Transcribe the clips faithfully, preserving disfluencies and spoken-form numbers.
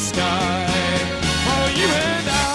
sky for you and I.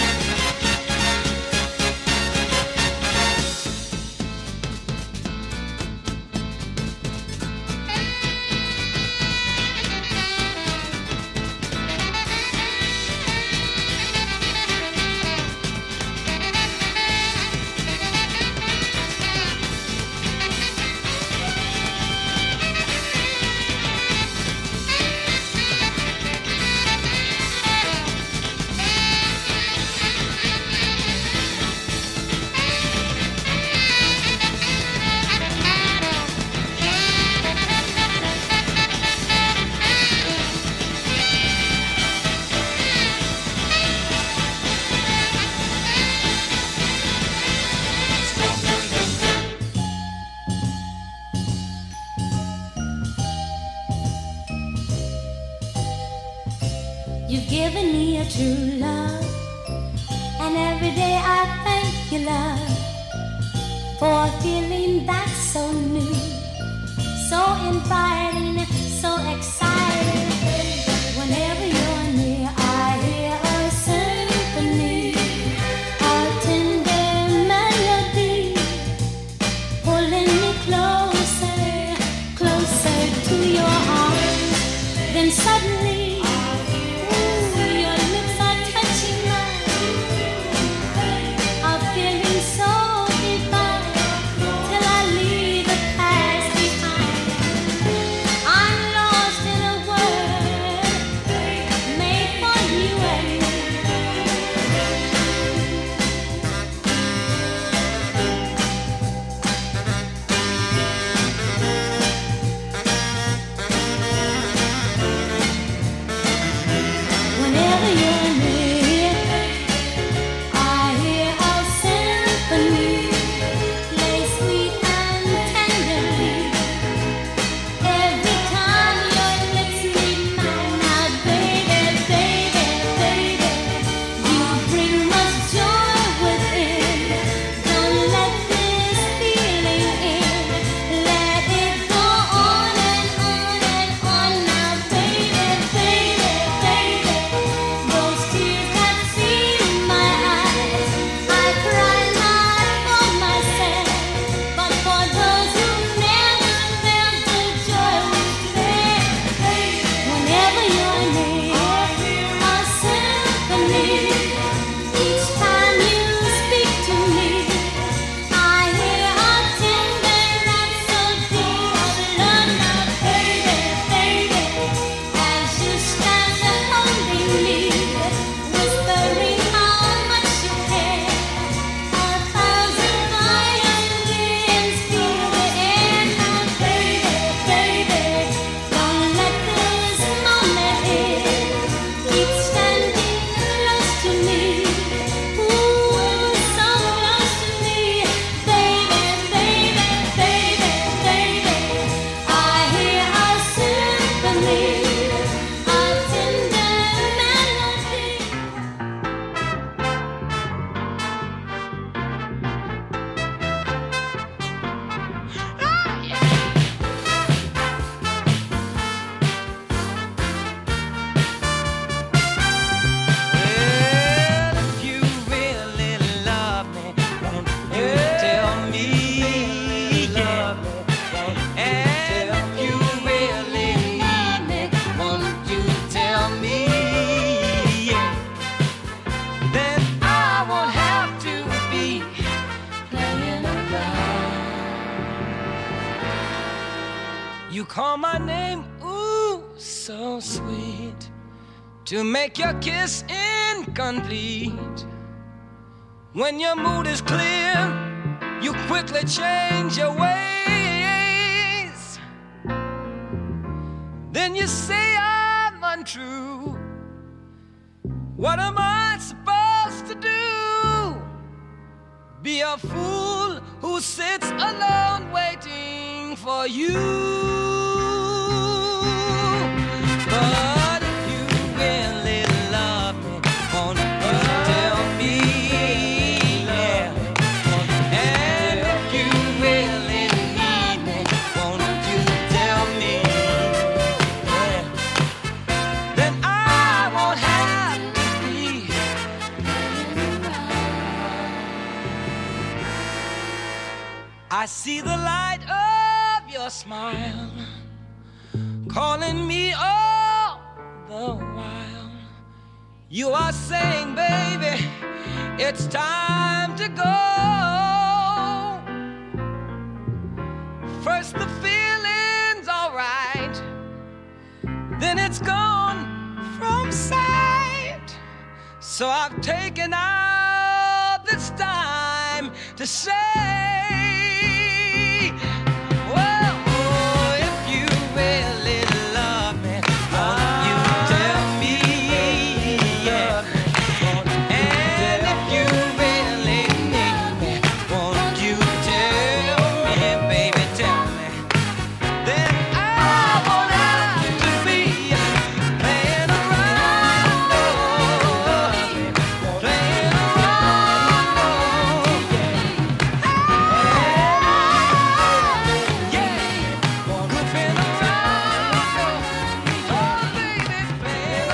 You've given me a true love, and every day I thank you, love, for a feeling that's so new, so inviting, so exciting. Whenever you're near, I hear a symphony, a tender melody, pulling me closer, closer to your arms. Then suddenly you call my name, ooh, so sweet, to make your kiss incomplete. When your mood is clear, you quickly change your ways. Then you say I'm untrue. What am I supposed to do? Be a fool who sits alone waiting for you. But if you really love me, won't you tell me? Yeah. And if you really need me, won't you tell me? Yeah. Then I won't I see the light of your smile calling me all the while. You are saying, baby, it's time to go. First the feeling's alright, then it's gone from sight. So I've taken out this time to say, well, oh, if you really love me, won't you tell me, yeah. And if you really need me, won't you tell me, baby, tell me. Then I won't have to be playing around, no, playing around, no, yeah. Yeah, goofing around, oh, baby, playing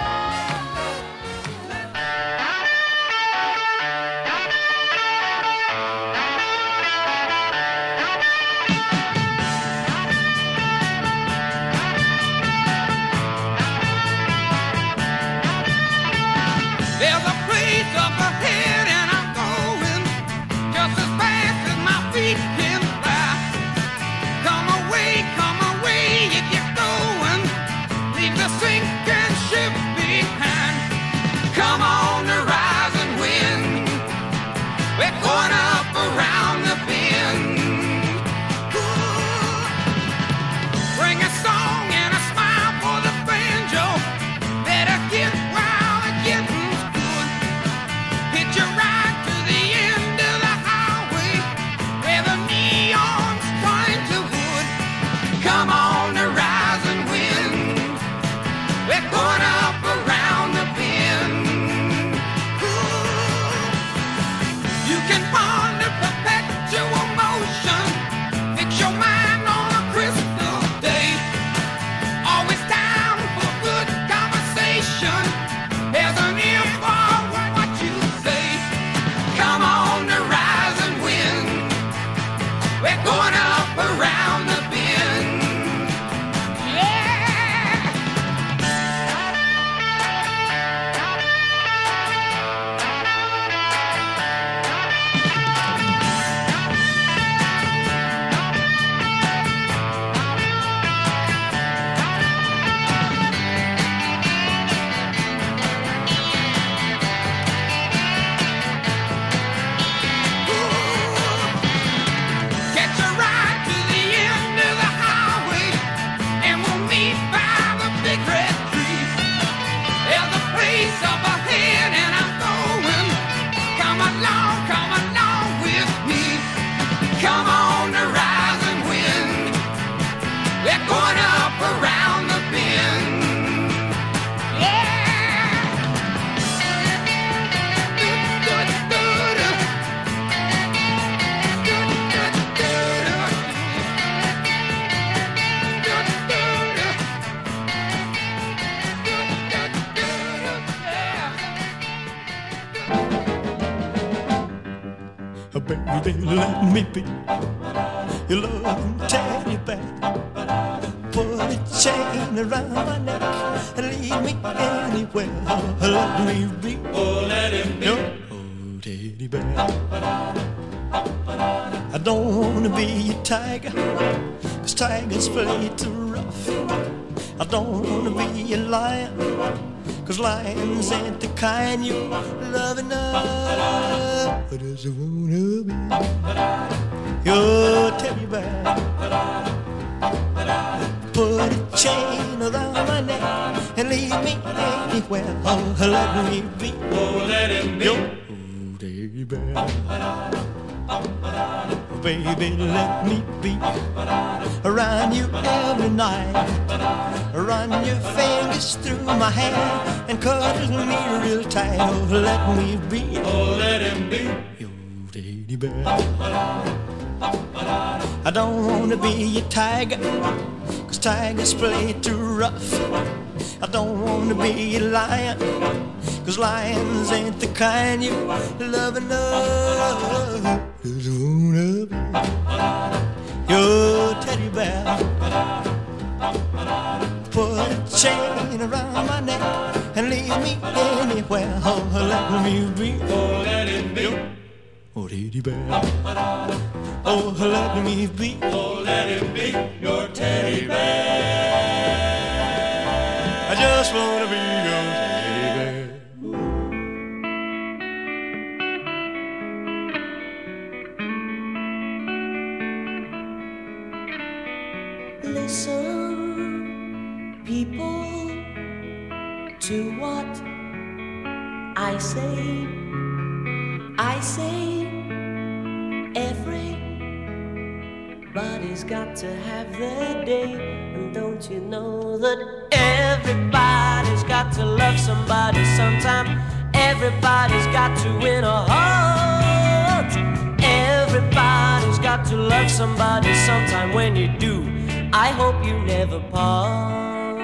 There's a place up ahead and I'm going just as fast as my feet can fly. Come away, come away if you're going. Leave the sinking ship behind. Come on the rising wind. We're going up around the bend. Ooh. Bring a song and a smile for the banjo. Better get wild and getting good. Hitch a ride to the end of the highway where the neon's trying to wood. Come on the rising wind. We're going up around the bend. Ooh. You can ponder perpetual motion. Fix your mind on a crystal day. Always down for good conversation. There's an ear for what you say. Come on the rising wind. We're going up around the bend. Yeah. Catch a ride to the end of the highway, and we'll meet by the big red tree. There's a place up ahead, and I'm going. Come along, come along with me. Come on the rising wind. We're going up around the bend. Yeah. Baby, let me be your loving teddy bear. Put a chain around my neck and lead me anywhere. Let me be, Oh, let him be. your old teddy bear. I don't wanna be a tiger, 'cause tigers play too rough. I don't wanna be a lion, 'cause lions ain't the kind you love enough. I just wanna be your teddy bear. Put a chain around my neck and lead me anywhere. Oh, let me be Oh, let him be. your old teddy bear. Baby, let me be around you every night. Run your fingers through my hair and cuddle me real tight. Oh, let me be Oh, let him be. your teddy bear. I don't wanna be a tiger, 'cause tigers play too rough. I don't wanna be a lion, 'cause lions ain't the kind you love enough. Just wanna be your teddy bear. Put a chain around my neck and leave me anywhere. Oh, let me be. Oh, let him be. Oh, teddy bear. Oh, let me be. Oh, let him be your teddy bear. I just wanna be your teddy bear. Listen, people, to what I say. I say everybody's got to have their day. And don't you know that everybody's got to love somebody sometime? Everybody's got to win a heart. Everybody's got to love somebody sometime. When you do, I hope you never part.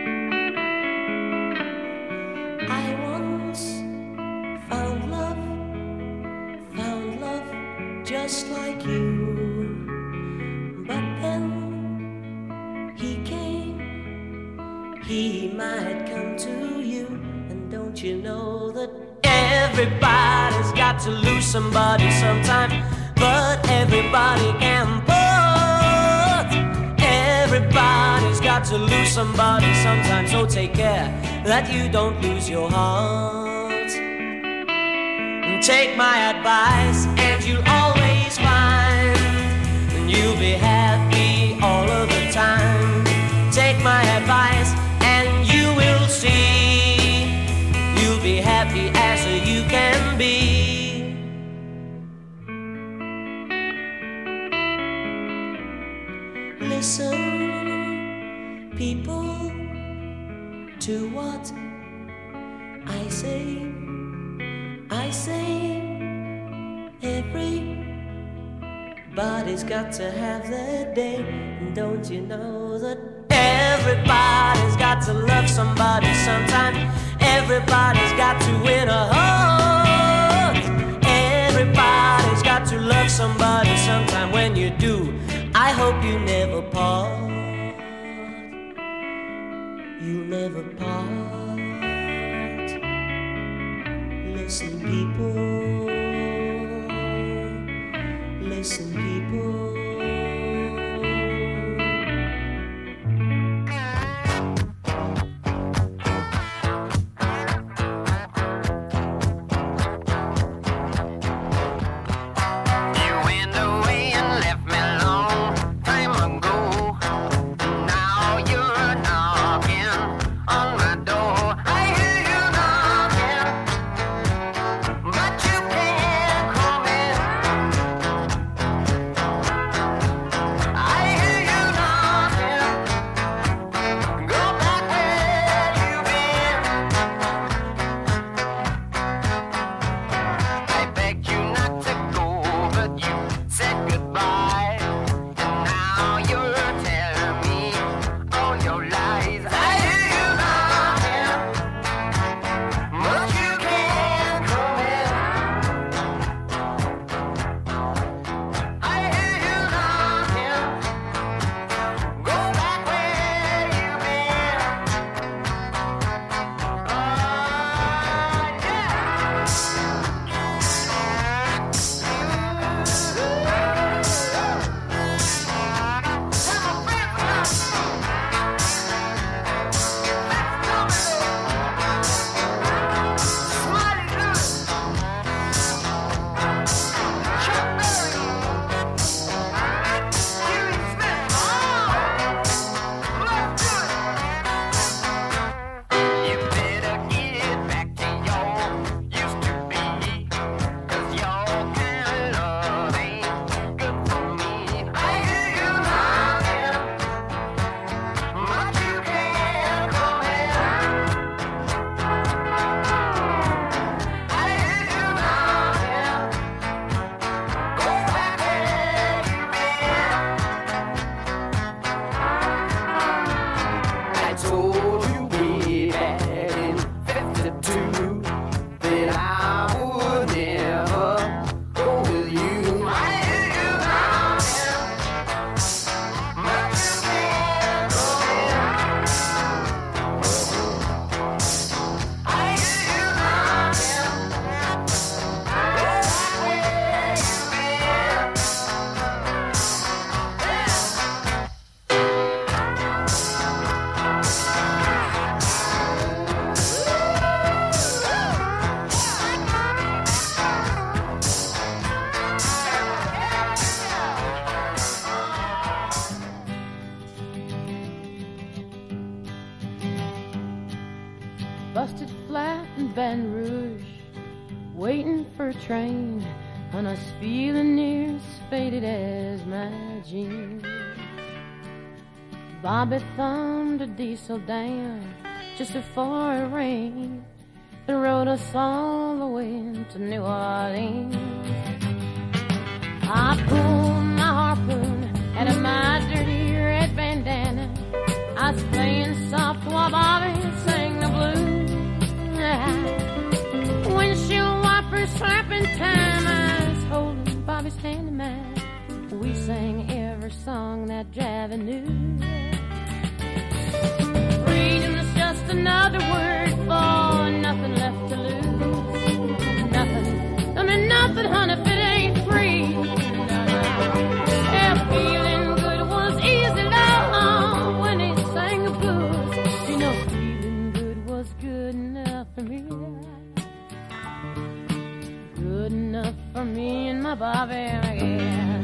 I once found love, found love just like you. But then he came, he might come to you. And don't you know that everybody's got to lose somebody sometime? But everybody can part. Everybody's got to lose somebody sometime. So take care that you don't lose your heart. And take my advice and you'll always find, and you'll be happy all of the time. Take my advice and you will see, you'll be happy as you can be. Listen, people, to what I say. I say everybody's got to have their day. And don't you know that everybody's got to love somebody sometime? Everybody's got to win a heart. Everybody's got to love somebody sometime. When you do, I hope you never part. You never part. Listen, people. Listen, people. bush, waiting for a train, and I was feeling near as faded as my jeans. Bobby thumbed a diesel down just before it rained and rode us all the way to New Orleans. I pulled my harpoon out of my dirty red bandana. I was playing soft while Bobby sang the blues. Windshield wipers slapping time, I was holding Bobby's hand in mine. We sang every song that Javi knew. Freedom is just another word for nothing left to lose. Nothing, I mean nothing, honey, if it ain't free. Yeah, feeling good was easy, love, when he sang the blues. You know, feeling good was good enough for me. Good enough for me and my Bobby, yeah.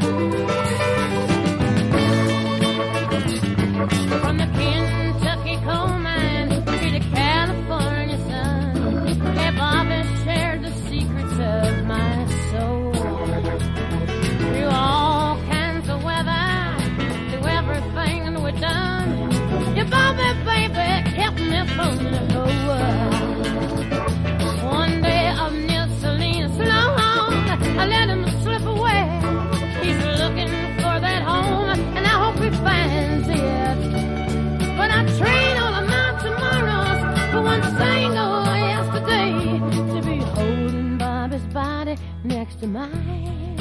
From the Kentucky coal mine to the California sun, yeah, Bobby shared the secrets of my soul. Through all kinds of weather, through everything we've done, yeah, Bobby, baby, kept me from the whole world. One day up near Salinas, long, I let him slip away. He's looking for that home, and I hope he finds it. But I trade all of my tomorrows for one single yesterday, to be holding Bobby's body next to mine.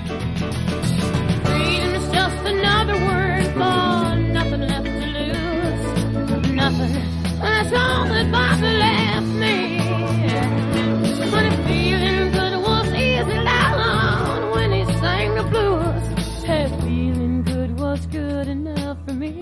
Freedom is just another word for nothing left to lose. Nothing, that's all that Bobby left me. But if feeling good was easy, loud when he sang the blues, hey, feeling good was good enough for me.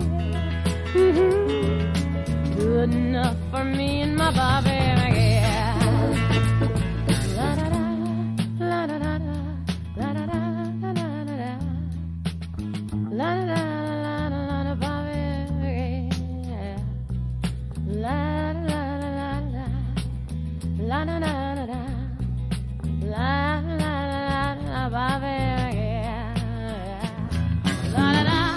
Mm-hmm. Good enough for me and my Bobby, yeah. La da da, la da da da, la da da, la da da da, la da da, la da la da, Bobby, yeah. La da la la la, la da da da da, la la la la, Bobby, yeah. La da da.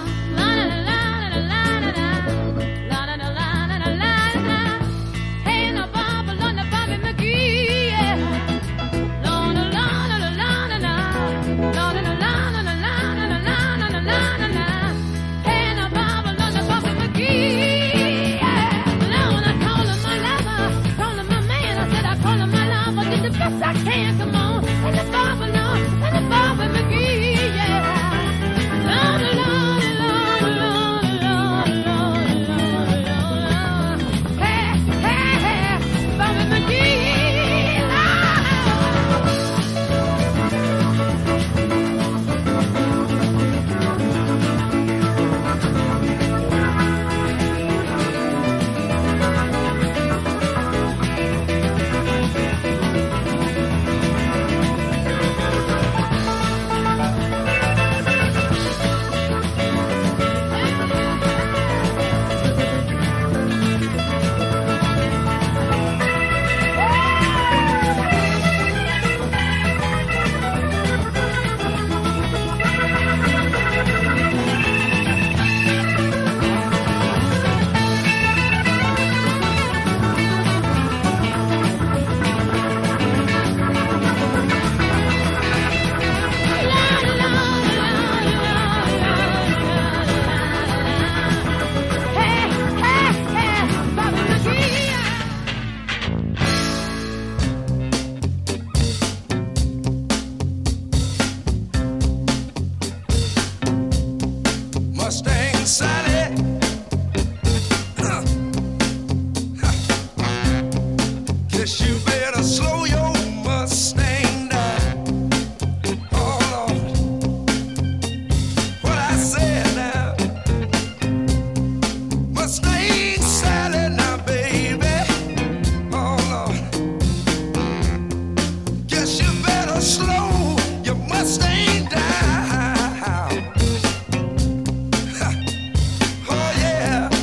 Yes, I can, come on, and the Bobby, no, and the Bobby McGee, yeah. Lord, Lord, Lord, Lord, Lord, Lord, Lord, Lord, hey, hey, hey, Bobby McGee,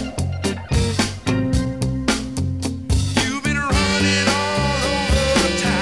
You've been running all over town.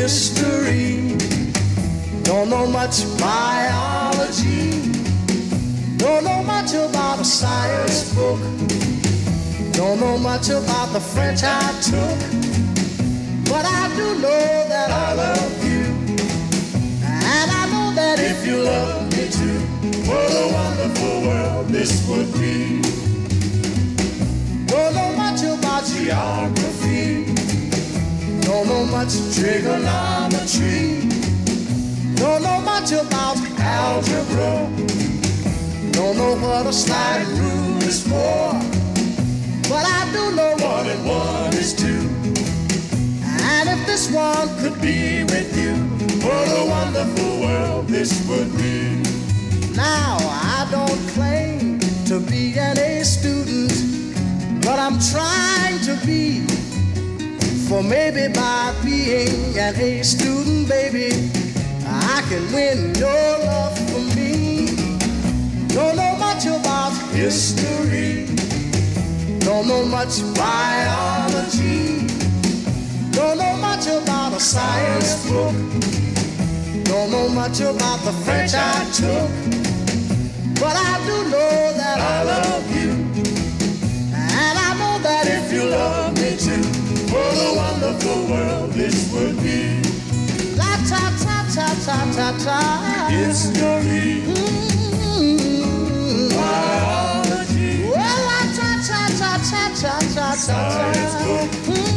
history. Don't know much biology. Don't know much about a science book. Don't know much about the French I took. But I do know that I love you. And I know that if you love me too, what a wonderful world this would be. Don't know much about geography. Don't know much trigonometry. Don't know much about algebra. Don't know what a slide rule is for. But I do know one and one is two. And if this one could be with you, what a wonderful world this would be. Now, I don't claim to be an A student, but I'm trying to be. For maybe by being an A student, baby, I can win your love for me. Don't know much about history. Don't know much biology. Don't know much about a science book. Don't know much about the French I took. But I do know that I love you. And I know that if you love me too, what a wonderful world this would be. La ta ta ta ta ta ta. History. Mm-hmm. Biology. Well, la ta ta ta ta ta ta ta. Science book.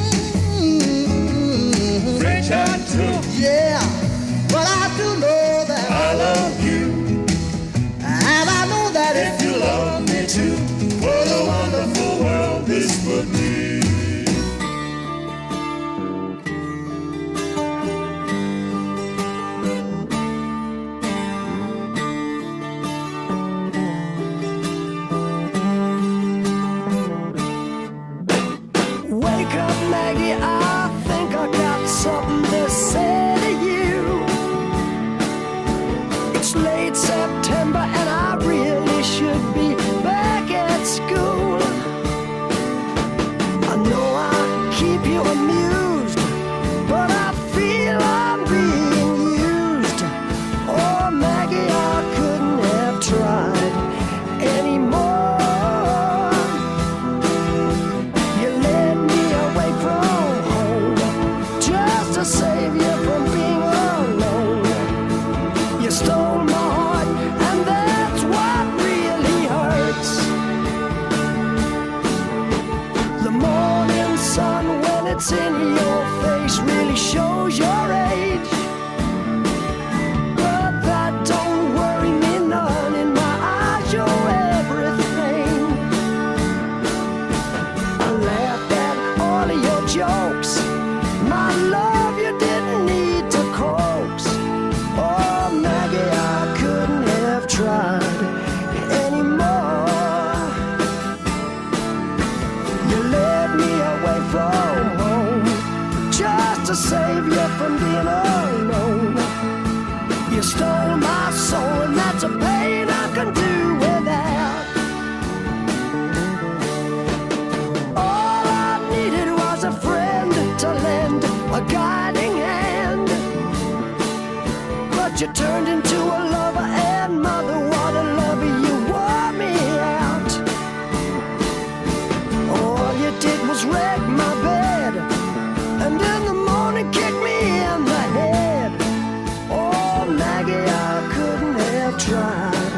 Mm-hmm. French I took. Yeah, but I do know that I love you. And I know that if you love me too, what a wonderful world this would be. Wake up, Maggie, I think I got something to say to you. It's late September and I really should be back at school. I know I keep you amused, but I feel I'm being used. Oh, Maggie, I couldn't have tried anymore. You led me away from home just to save you from being alone. You stole my heart, and that's what really hurts. The morning sun, when it's in your face, really shows your age. But that don't worry me none. In my eyes, you're everything. I laughed at all of your jokes. My love, you didn't need to coax. Oh, Maggie, I couldn't have tried anymore. You led me away from home just to save you from being alone. You stole my soul, and that's a pain I can do without. All I needed was a friend to lend a guiding hand. But you turned into a lover, and mother, what a lover, you wore me out. All you did was wreck my bed, and in the morning kick me in the head. Oh, Maggie, I couldn't have tried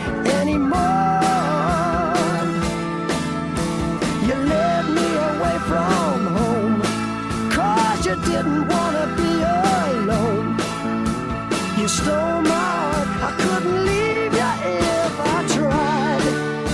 anymore. You led me away from home, 'cause you didn't wanna be alone. You stole my heart, I couldn't leave you if I tried.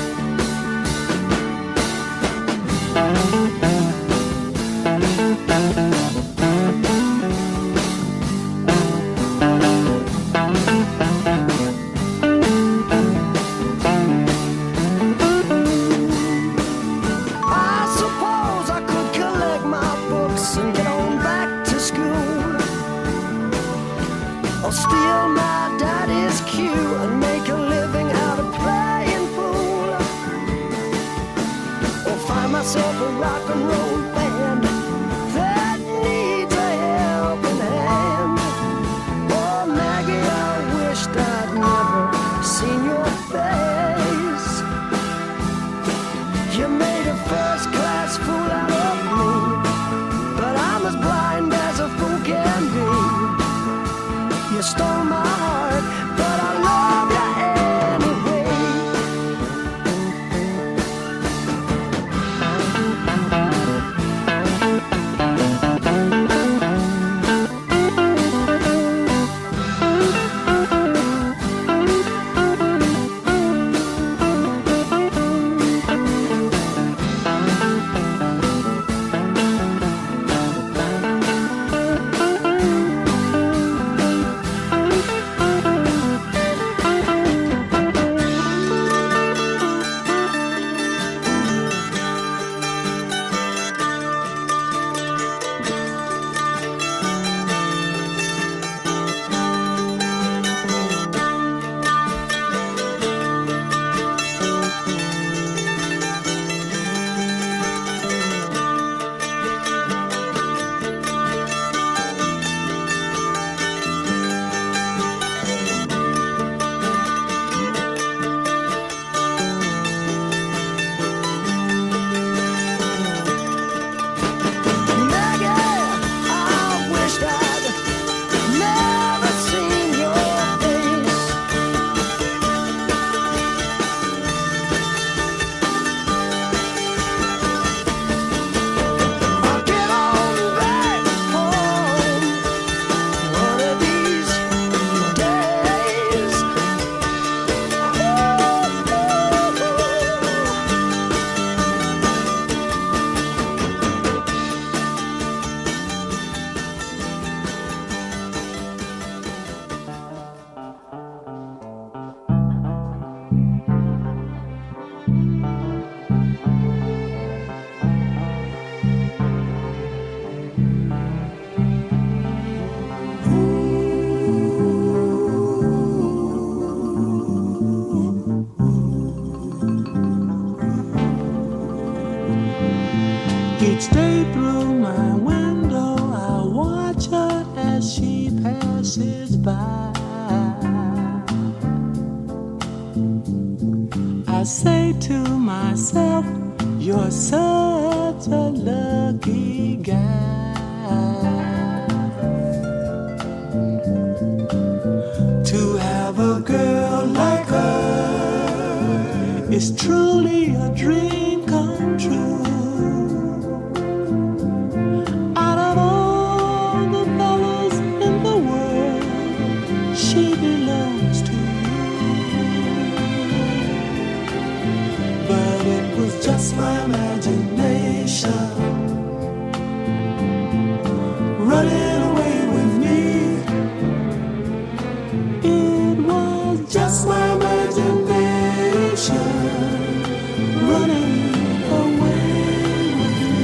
I suppose I could collect my books and get on back to school, or steal my daddy's cue and make a living out of playing fool, or find myself a rock and roll band that needs a helping hand. made a first-class fool out of me, but I'm as blind as a fool can be. You stole my heart, but I love you anyway. Each day through my window I watch her as she passes by. I say to myself, you're such a lucky guy to have a girl like her. Is truly a dream come true. Just my imagination running away with me. It was just my imagination running away with me.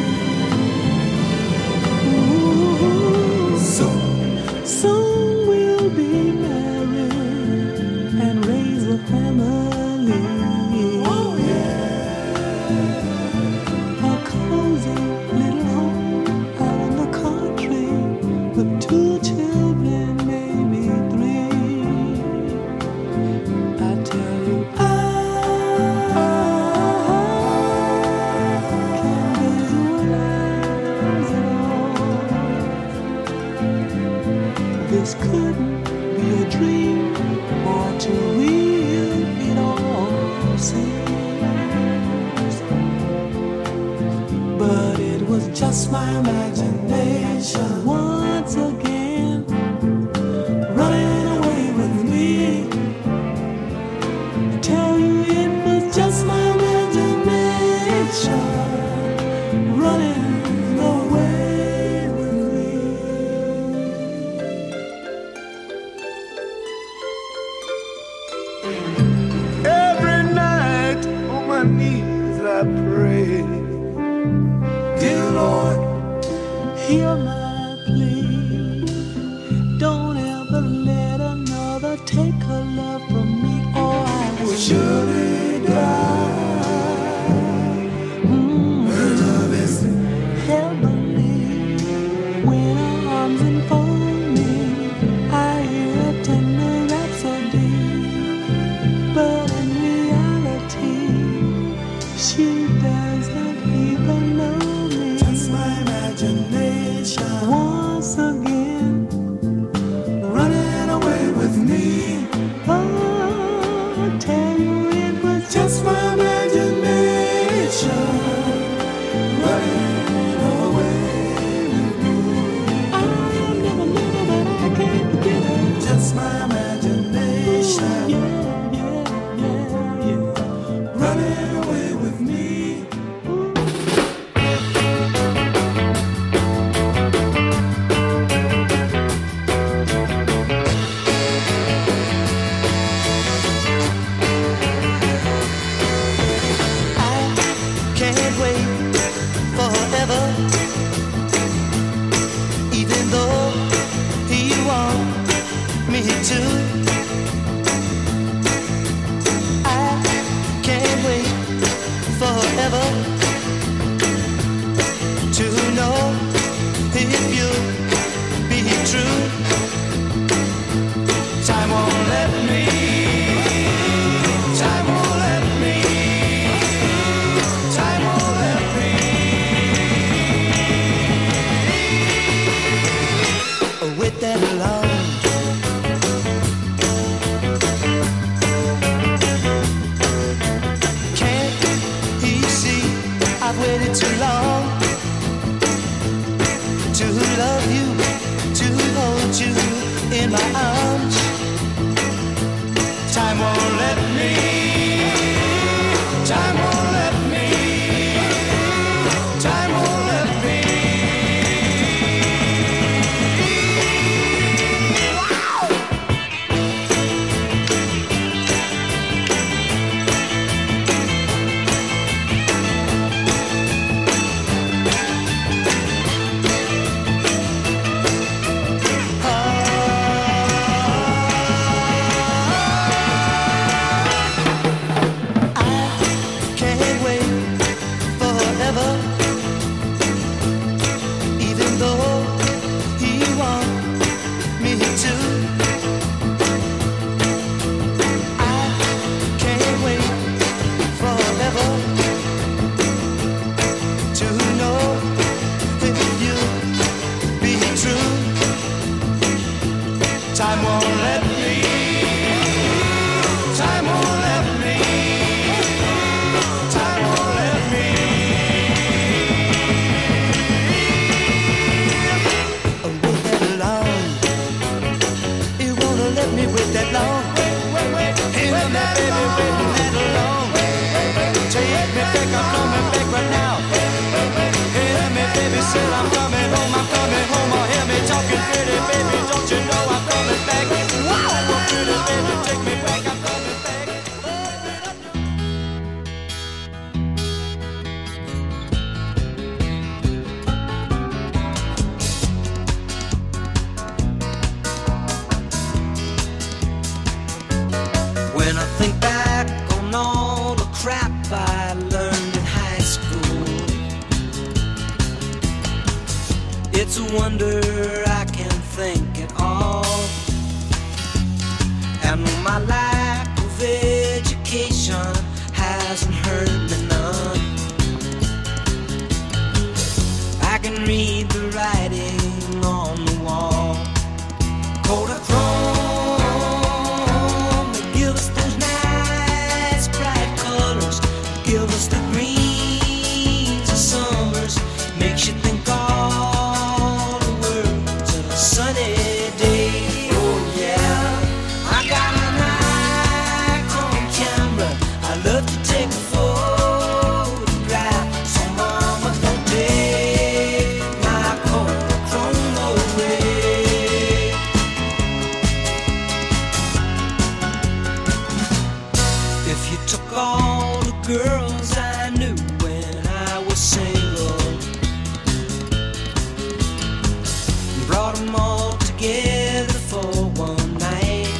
Ooh. Soon, soon we'll be married and raise a family. Oh yeah. This couldn't be a dream, or too real it all seems. But it was just my imagination once again running away with me. I tell you it was just my imagination running away with me. Every night on my knees I pray, dear Lord, hear my plea. Don't ever let another take her love from me, or I will surely die. Mm-hmm. Her love is heavenly. When her arms enfold me, I hear a tender rhapsody. But in reality, she does waited too long to love you, to hold you in my arms. Time won't let me, time won't let me, time won't let me. Time won't let me, time won't let me, time won't let me. Wait that long, it won't let me wait that long. Hey, let me baby wait that long. Take me back, I'm coming back right now. Hey, let me baby say I'm coming home, I'm coming home. Oh, hear me talking pretty baby, don't you know I'm coming back? Wow, pretty baby, take me back, I'm coming back. When I think back on all the crap I learned in high school, it's a wonder I can think at all. And my lack of education hasn't hurt me none. I can read the writing on the wall. Kodachrome, they give us those nice bright colors, give us the greens of summers, makes you think all the world's a sunny day. Oh yeah, I got an Nikon camera, I love to take a photograph, so mama don't take my Kodachrome away. If you took all the girls I knew when I was single, brought them all together for one night,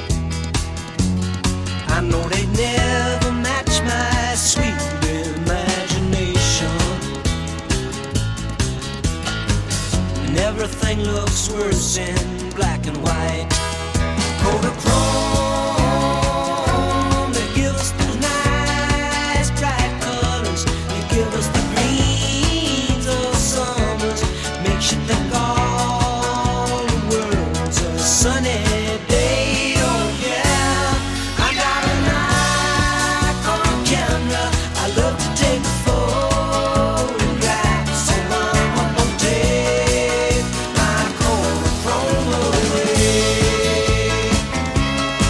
I know they'd never match my sweet imagination. And everything looks worse in black and white. Kodachrome, they give us those nice bright colors, they give us the greens of summers, makes you think all the world's a sunny day. Oh yeah, I got a Nikon camera, I love to take a photograph, so mama don't take my Kodachrome away.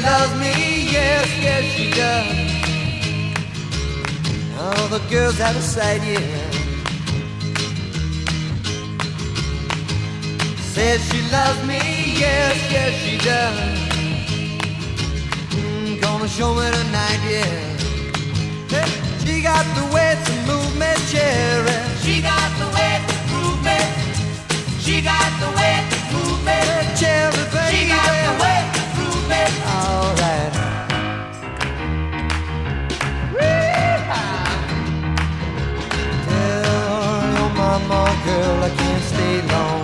loves me, yes, yes she does. All the girls out of sight, yeah. Says she loves me, yes, yes she does. Mm, gonna show me tonight, yeah. Hey, she got the way to move me, cherry. She got the way to move me. She got the way to move me, cherry, baby. She got the way to move me. All right. Tell your mama, girl, I can't stay long.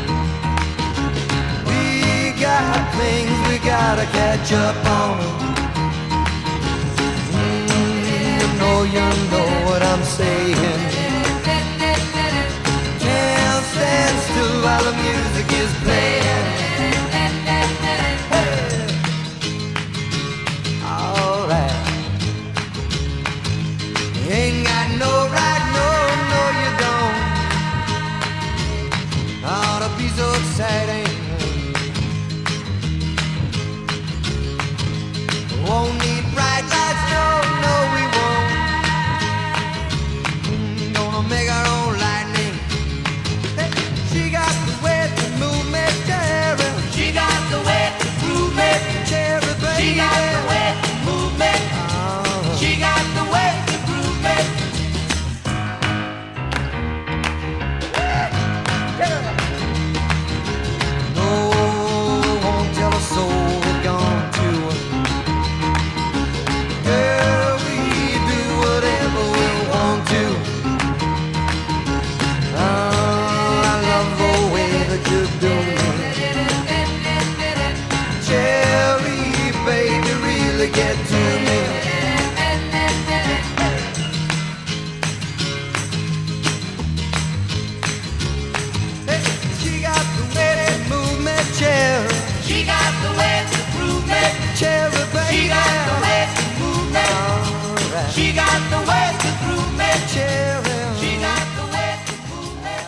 We got things we gotta catch up on. Mm, you know, you know what I'm saying. Can't stand still while the music is playing. Hey. All right. You ain't got no right, no, no, you don't. Ought to be so exciting. Won't need bright lights, no, no, we won't. Mm, gonna make our own lightning. Hey, she got the way to move me, cherry. She got the way to move me, cherry, baby. She got the way to move me. Oh. She got the way to groove me. No, won't tell a soul we're gone to. Girl, we do whatever we want to. Oh, I love the way that you do me. Cherry, baby, really get to me. Hey, she got the way to move me, cherry. She got the way to groove me. Cherry, baby. She got the way to move me. All right. She got the way to groove me. Cherry. She got the way to move me.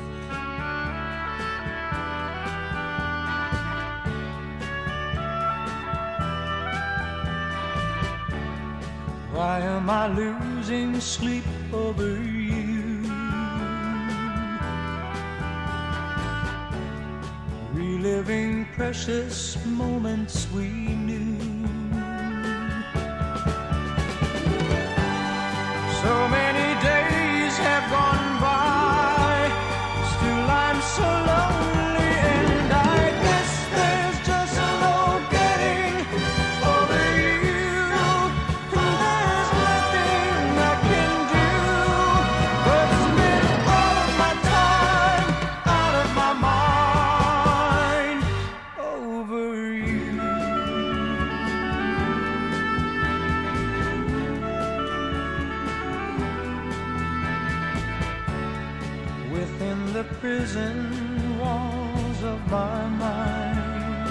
Why am I losing sleep over you? Reliving precious moments we knew. So many days have gone by, still I'm so lonely, and I guess there's just no getting over you. There's nothing I can do but spend all of my time out of my mind over you. Within the prison walls of my mind,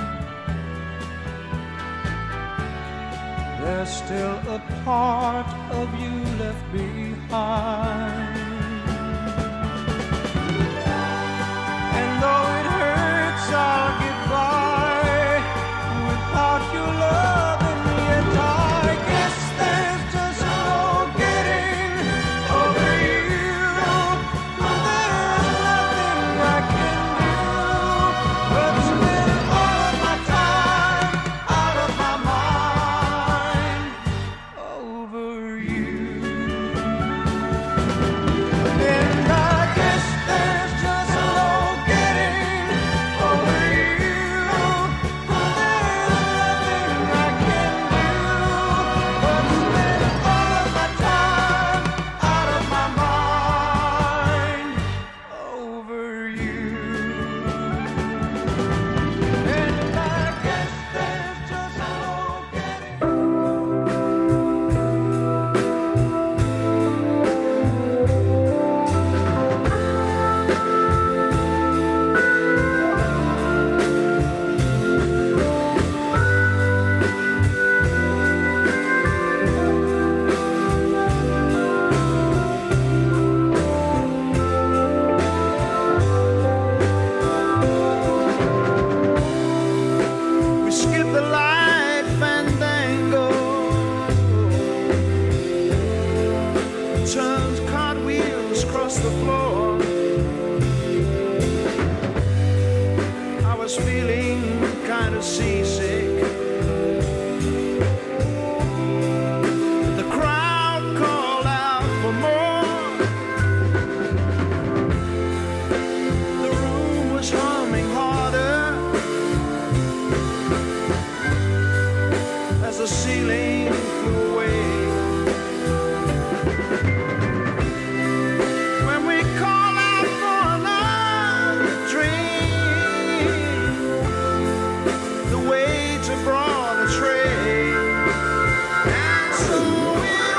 there's still a part of you left behind. And though it hurts, I'll get by without your love, and yet I guess there's just no getting over you. There's nothing I can do but spend all of my time out of my mind over you. And I guess there's just no getting painful way. When we call out for another drink, the waiter brought a tray, and so it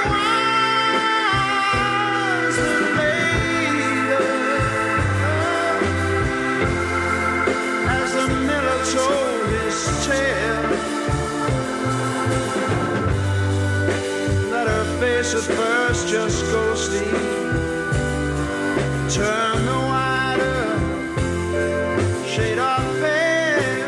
was that later, as the miller told his tale, that her face at first just ghostly turned the wider shade of pale.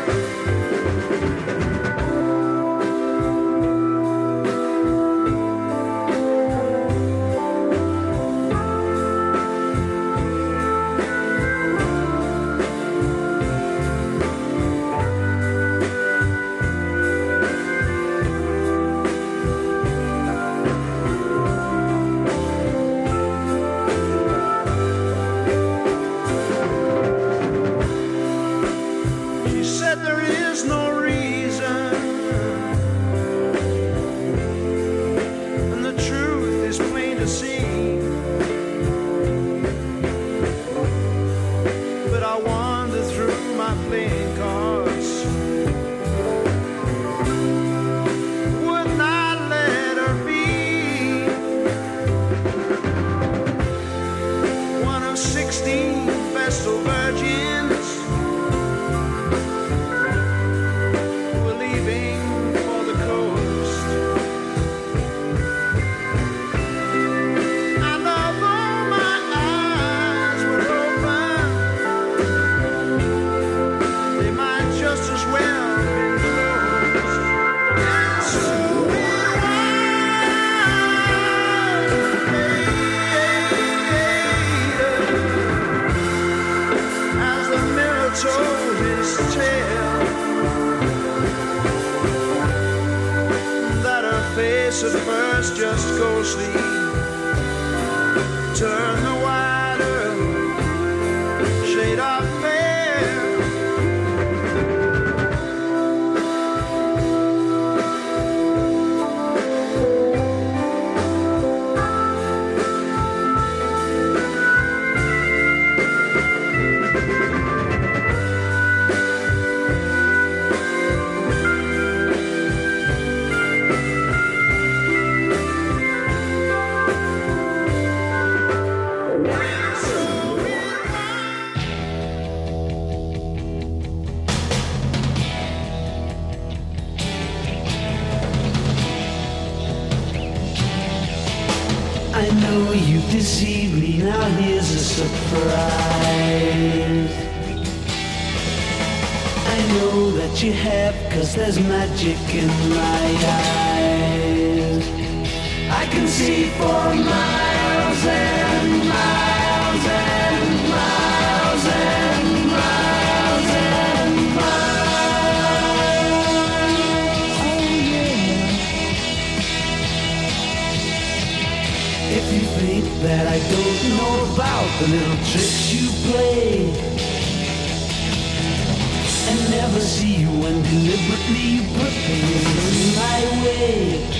She said there is no reason, and the truth is plain to see. But I wander through my playing cards, would not let her be one of sixteen vestal virgins who were leaving for the coast. And although my eyes were open, they might just as well be closed. And so it was as the mirror told his tale, that her face at first just ghostly turned the wider shade of pale. I know you deceived me, now here's a surprise. I know that you have, cause there's magic in my eyes. I can see for miles and miles and miles and miles and miles. Oh yeah. If you think that I don't know about the little tricks you play, and never see you when deliberately you put things in my way,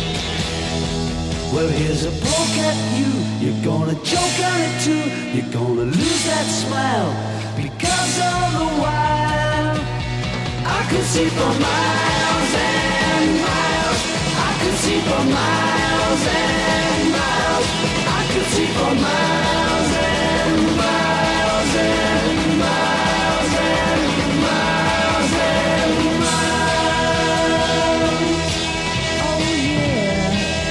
well, here's a poke at you. You're gonna choke on it too. You're gonna lose that smile, because all the while I could see for miles and miles. I could see for miles and miles. I could see for miles and miles and miles and miles and miles. Oh yeah.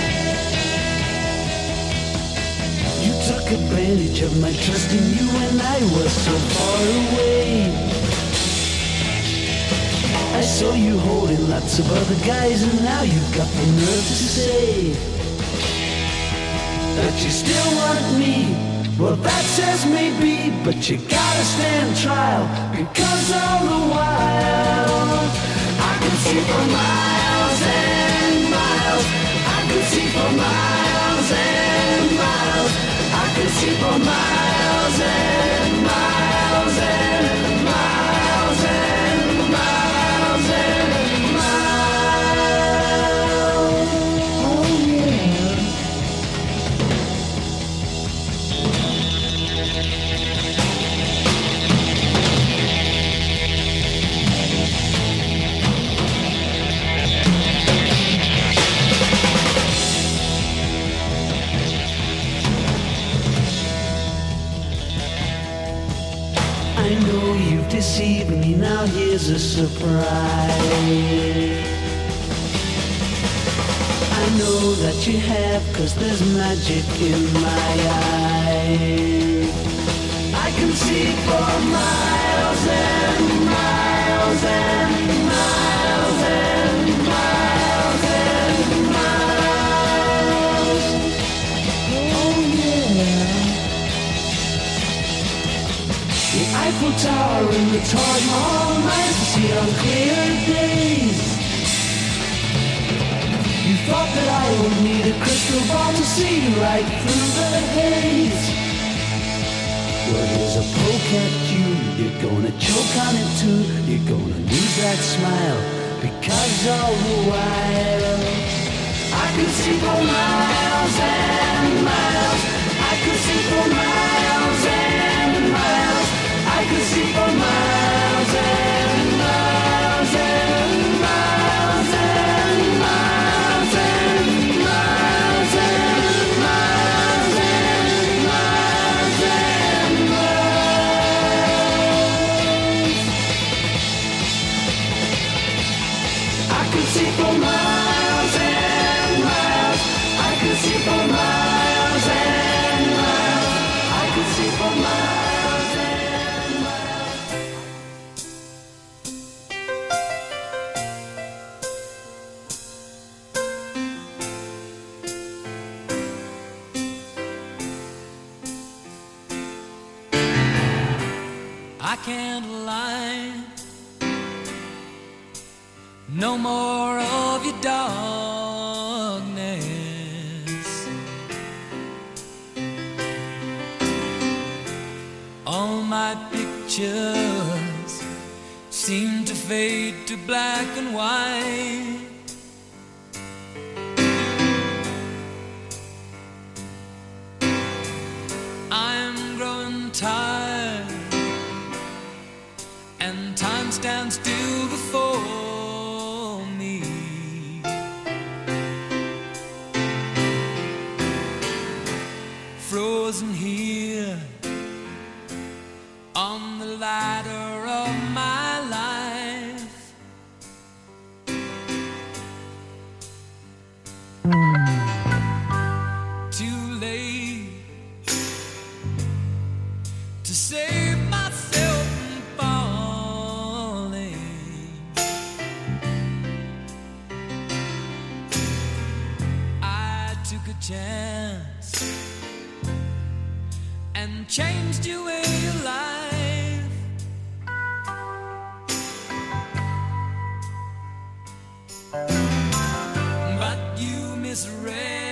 You took advantage of my trust in you when I was so far away. I saw you holding lots of other guys, and now you've got the nerve to say that you still want me. Well, that says maybe, but you gotta stand trial, because all the while I can see for miles and miles. I can see for miles and miles. I can see for miles and miles and miles and miles and miles. deceive me. Now here's a surprise. I know that you have, 'cause there's magic in my eyes. I can see for miles and miles and miles and miles and miles. Oh yeah. The Eiffel Tower and the Taj Mahal nights to see on clear days. You thought that I would need a crystal ball to see right through the haze. Well, here's a poke at you. You're gonna choke on it too. You're gonna lose that smile, because all the while I could see for miles and miles. I could see for miles and miles. I could see for miles and miles and miles and miles and miles and miles and miles and miles. I could see for miles and miles. I could see for miles and miles. I could see for miles and miles. I can't lie. No more of your darkness. All my pictures seem to fade to black and white. I'm growing tired, and time stands still before me. Frozen here on the ladder of my life. Too late to save myself from falling. I took a chance and changed your way of life. But you misread